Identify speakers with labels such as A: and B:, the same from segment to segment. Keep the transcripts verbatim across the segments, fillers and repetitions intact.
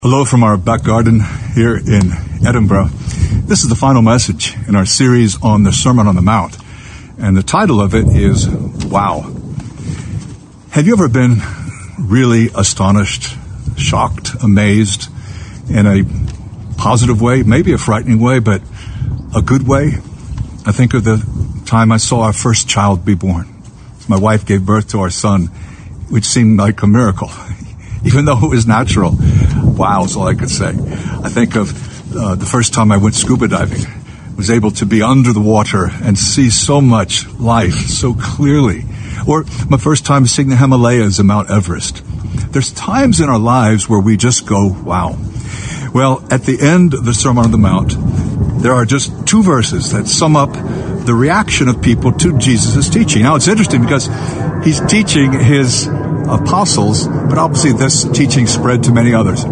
A: Hello from our back garden here in Edinburgh. This is the final message in our series on the Sermon on the Mount, and the title of it is Wow. Have you ever been really astonished, shocked, amazed in a positive way, maybe a frightening way, but a good way? I think of the time I saw our first child be born. My wife gave birth to our son, which seemed like a miracle, even though it was natural. Wow is all I could say. I think of uh, the first time I went scuba diving, was able to be under the water and see so much life so clearly. Or my first time seeing the Himalayas and Mount Everest. There's times in our lives where we just go, wow. Well, at the end of the Sermon on the Mount, there are just two verses that sum up the reaction of people to Jesus' teaching. Now, it's interesting because he's teaching his apostles, but obviously this teaching spread to many others.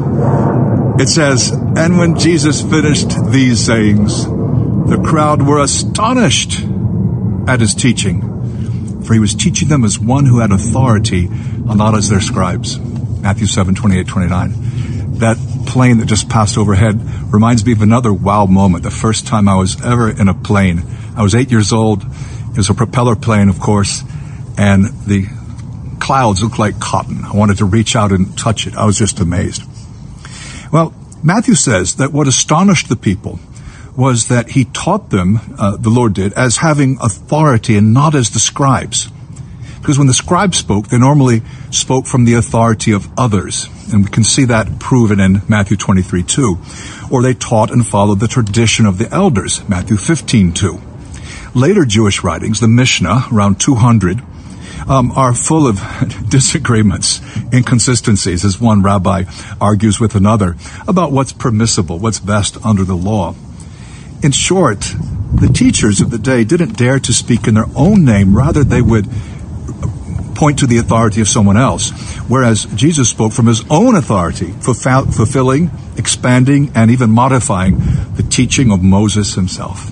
A: It says, "And when Jesus finished these sayings, the crowd were astonished at his teaching, for he was teaching them as one who had authority, and not as their scribes." Matthew seven, twenty-eight, twenty-nine. That plane that just passed overhead reminds me of another wow moment. The first time I was ever in a plane. I was eight years old. It was a propeller plane, of course, and the clouds looked like cotton. I wanted to reach out and touch it. I was just amazed. Well, Matthew says that what astonished the people was that he taught them, uh, the Lord did, as having authority and not as the scribes. Because when the scribes spoke, they normally spoke from the authority of others. And we can see that proven in Matthew twenty-three two. Or they taught and followed the tradition of the elders, Matthew fifteen two. Later Jewish writings, the Mishnah, around two hundred, Um, are full of disagreements, inconsistencies, as one rabbi argues with another, about what's permissible, what's best under the law. In short, the teachers of the day didn't dare to speak in their own name. Rather, they would point to the authority of someone else, whereas Jesus spoke from his own authority, fulfilling, expanding, and even modifying the teaching of Moses himself.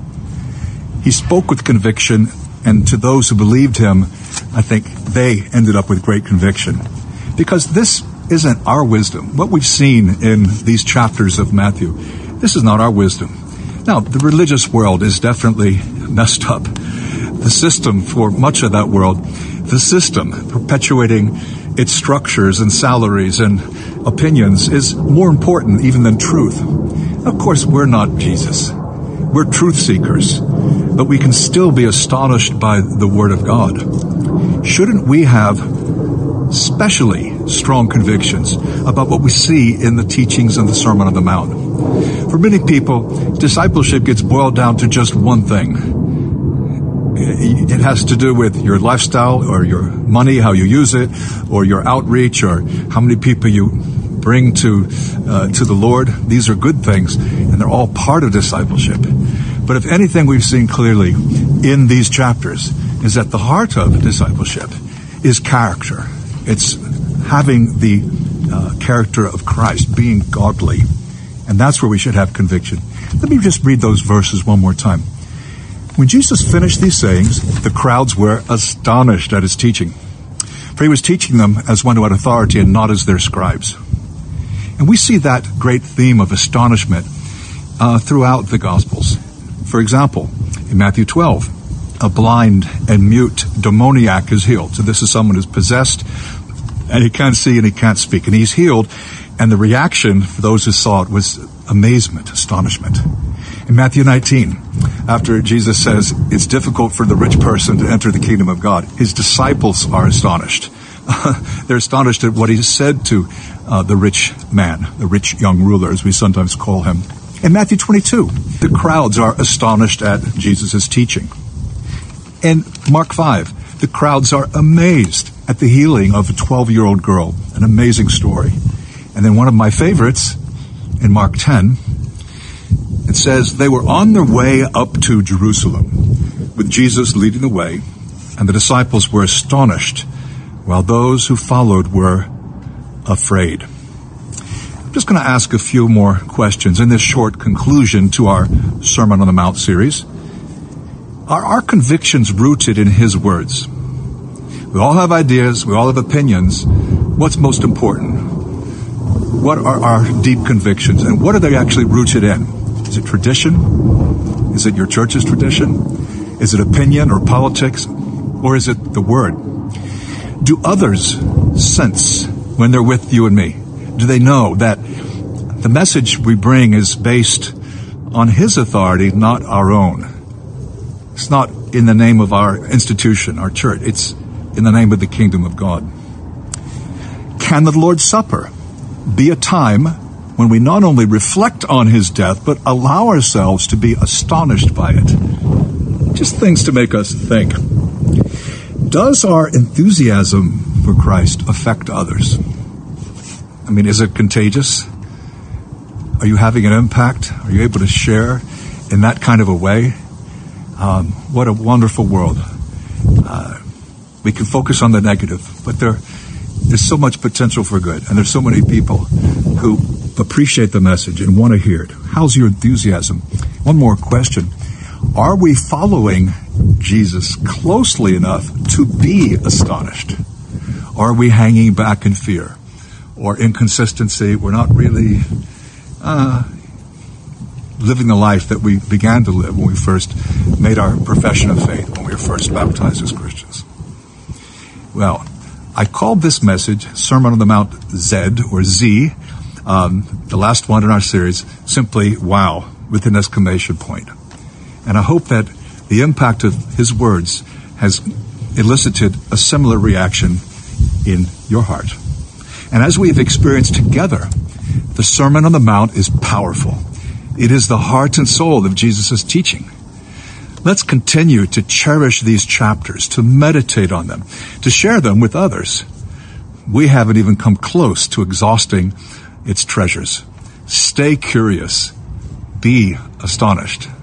A: He spoke with conviction, and to those who believed him, I think they ended up with great conviction. Because this isn't our wisdom. What we've seen in these chapters of Matthew, this is not our wisdom. Now, the religious world is definitely messed up. The system for much of that world, the system perpetuating its structures and salaries and opinions is more important even than truth. Of course, we're not Jesus. We're truth seekers, but we can still be astonished by the Word of God. Shouldn't we have specially strong convictions about what we see in the teachings of the Sermon on the Mount? For many people, discipleship gets boiled down to just one thing. It has to do with your lifestyle or your money, how you use it, or your outreach, or how many people you bring to uh, to the Lord. These are good things, and they're all part of discipleship. But if anything we've seen clearly in these chapters is that the heart of discipleship is character. It's having the uh, character of Christ, being godly. And that's where we should have conviction. Let me just read those verses one more time. When Jesus finished these sayings, the crowds were astonished at his teaching, for he was teaching them as one who had authority and not as their scribes. And we see that great theme of astonishment uh, throughout the Gospels. For example, in Matthew twelve, a blind and mute demoniac is healed. So this is someone who's possessed, and he can't see and he can't speak. And he's healed, and the reaction for those who saw it was amazement, astonishment. In Matthew nineteen, after Jesus says it's difficult for the rich person to enter the kingdom of God, his disciples are astonished. They're astonished at what he said to uh, the rich man, the rich young ruler, as we sometimes call him. In Matthew twenty-two, the crowds are astonished at Jesus' teaching. In Mark five, the crowds are amazed at the healing of a twelve-year-old girl, an amazing story. And then one of my favorites, in Mark ten, it says, they were on their way up to Jerusalem, with Jesus leading the way, and the disciples were astonished, while those who followed were afraid. I'm just going to ask a few more questions in this short conclusion to our Sermon on the Mount series. Are our convictions rooted in his words? We all have ideas, we all have opinions. What's most important? What are our deep convictions, and what are they actually rooted in? Is it tradition? Is it your church's tradition? Is it opinion or politics? Or is it the Word? Do others sense when they're with you and me? Do they know that the message we bring is based on His authority, not our own? It's not in the name of our institution, our church. It's in the name of the kingdom of God. Can the Lord's Supper be a time when we not only reflect on His death, but allow ourselves to be astonished by it? Just things to make us think. Does our enthusiasm for Christ affect others? I mean, is it contagious? Are you having an impact? Are you able to share in that kind of a way? Um, what a wonderful world. Uh, we can focus on the negative, but there, there's so much potential for good, and there's so many people who appreciate the message and want to hear it. How's your enthusiasm? One more question. Are we following Jesus closely enough to be astonished? Or are we hanging back in fear or inconsistency? We're not really uh, living the life that we began to live when we first made our profession of faith, when we were first baptized as Christians. Well, I called this message Sermon on the Mount Z, or Z, um, the last one in our series, simply wow, with an exclamation point. And I hope that the impact of His words has elicited a similar reaction in your heart. And as we've experienced together, the Sermon on the Mount is powerful. It is the heart and soul of Jesus' teaching. Let's continue to cherish these chapters, to meditate on them, to share them with others. We haven't even come close to exhausting its treasures. Stay curious. Be astonished.